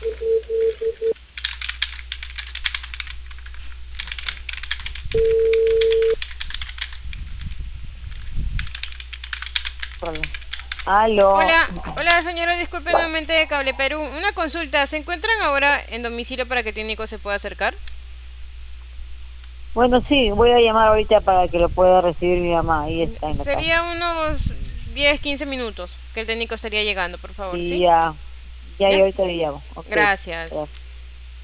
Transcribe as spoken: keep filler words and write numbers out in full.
Aló. Hola, hola señora, disculpe nuevamente de Cable Perú. Una consulta, ¿se encuentran ahora en domicilio para que el técnico se pueda acercar? Bueno, sí, voy a llamar ahorita para que lo pueda recibir mi mamá. Ahí está en la casa. Sería unos diez, quince minutos que el técnico estaría llegando, por favor, Y ¿sí? ya, ya, ¿Ya? yo ahorita le llamo. Ok, Gracias. gracias.